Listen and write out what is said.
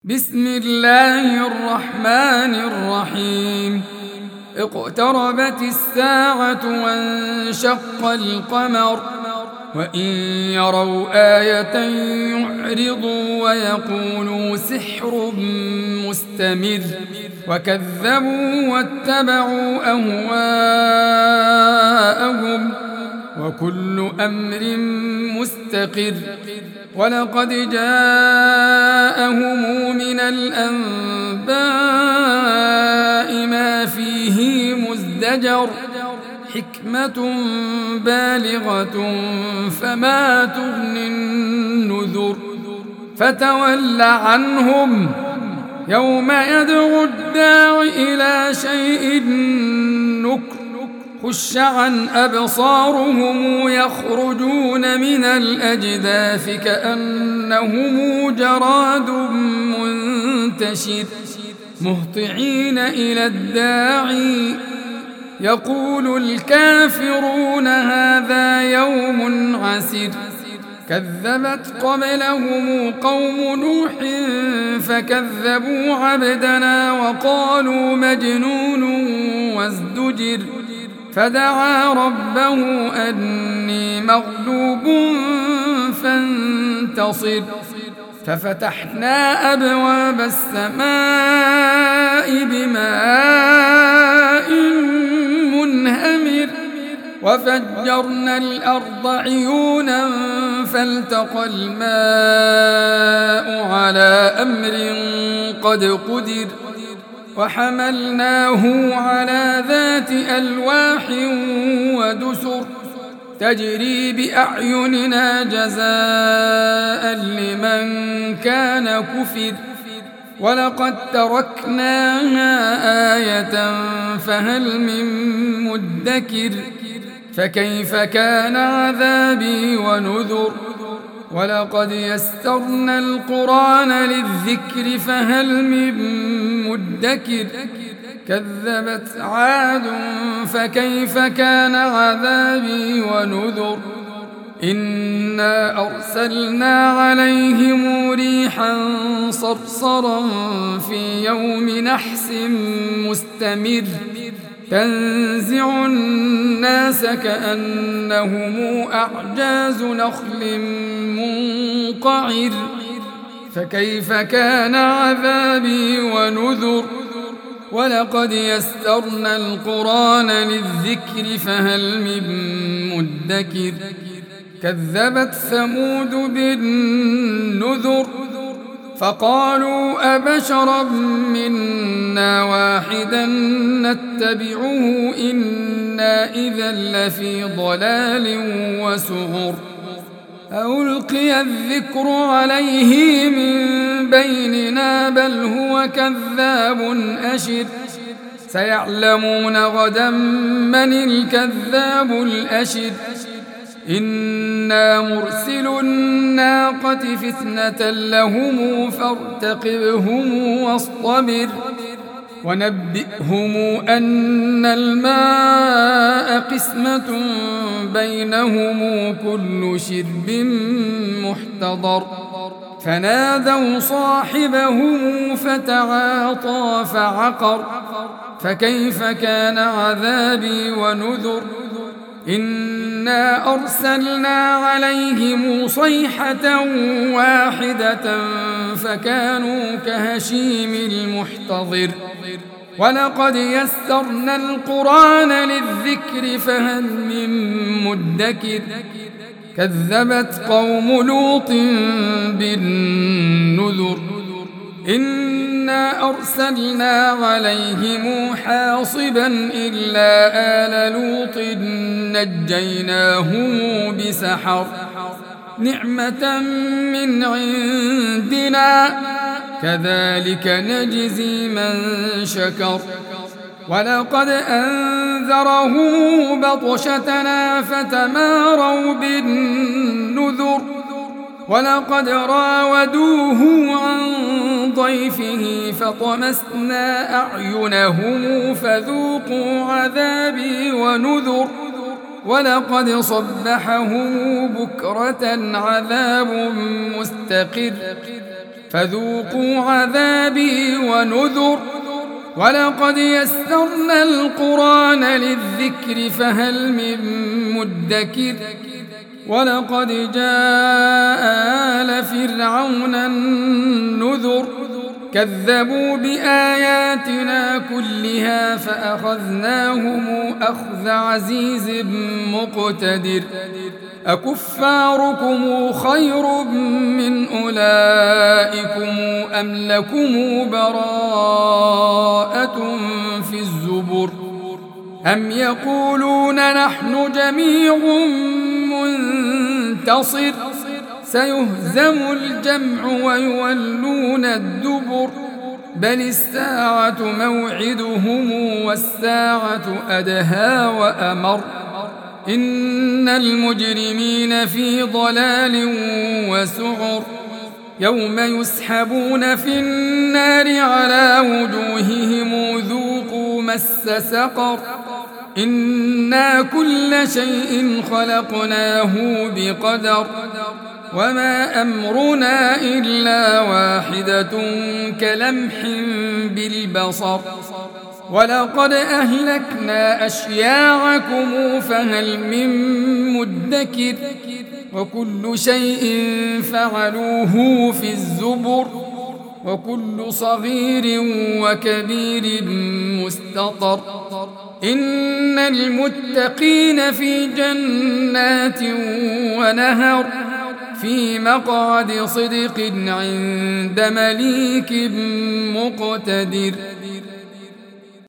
بسم الله الرحمن الرحيم. اقتربت الساعة وانشق القمر وإن يروا آية يعرضوا ويقولوا سحر مستمر وكذبوا واتبعوا أهواءهم وكل أمر مستقر. ولقد جاءهم من الأنباء ما فيه مزدجر حكمة بالغة فما تغني النذر. فتول عنهم يوم يدعو الداع إلى شيء نكر خش عن أبصارهم يخرجون من الأجداث كأنهم جراد منتشر مهطعين إلى الداعي يقول الكافرون هذا يوم عسر. كذبت قبلهم قوم نوح فكذبوا عبدنا وقالوا مجنون وازدجر. فدعا ربه أني مغلوب فانتصر. ففتحنا أبواب السماء بماء منهمر وفجرنا الأرض عيونا فالتقى الماء على أمر قد قدر. وحملناه على ذات ألواح ودسر تجري بأعيننا جزاء لمن كان كفر. ولقد تركناها آية فهل من مدكر. فكيف كان عذابي ونذر. ولقد يسرنا القرآن للذكر فهل من مدكر. كذبت عاد فكيف كان عذابي ونذر. إنا أرسلنا عليهم ريحا صرصرا في يوم نحس مستمر تنزع الناس كأنهم أعجاز نخل منقعر. فكيف كان عذابي ونذر. ولقد يسرنا القرآن للذكر فهل من مدكر. كذبت ثمود بالنذر فقالوا أبشرا منا واحدا نتبعه إنا إذا لفي ضلال وسعر. ألقي الذكر عليه من بيننا بل هو كذاب أشر. سيعلمون غدا من الكذاب الأشر. إنا مرسل الناقة فتنة لهم فارتقبهم واصطبر. ونبئهم أن الماء قسمة بينهم كل شرب محتضر. فنادوا صاحبهم فتعاطى فعقر. فكيف كان عذابي ونذر. إنا أرسلنا عليهم صيحة واحدة فكانوا كهشيم المحتضر. ولقد يسرنا القرآن للذكر فهل من مدكر. كذبت قوم لوط بالنذر. إنا أرسلنا عليهم حاصبا إلا آل لوط نجيناهم بسحر نعمة من عندنا كذلك نجزي من شكر. ولقد أنذره بطشتنا فتماروا بالنذر. ولقد راودوه عن ضيفه فطمسنا أعينهم فذوقوا عذابي ونذر. ولقد صبحهم بكرة عذاب مستقر فذوقوا عذابي ونذر ولقد يسرنا القرآن للذكر فهل من مدكر ولقد جاء آل فرعون النذر كذبوا بآياتنا كلها فأخذناهم أخذ عزيز مقتدر أكفاركم خير من أولئكم أم لكم براءة في الزبر أم يقولون نحن جميع منتصر سيهزم الجمع ويولون الدبر بل الساعة موعدهم والساعة أدهى وأمر إن المجرمين في ضلال وسعر يوم يسحبون في النار على وجوههم ذوقوا مس سقر إنا كل شيء خلقناه بقدر وما أمرنا إلا واحدة كلمح بالبصر ولقد أهلكنا أشياعكم فهل من مدكر وكل شيء فعلوه في الزبر وكل صغير وكبير مستطر إن المتقين في جنات ونهر في مقعد صدق عند مليك مقتدر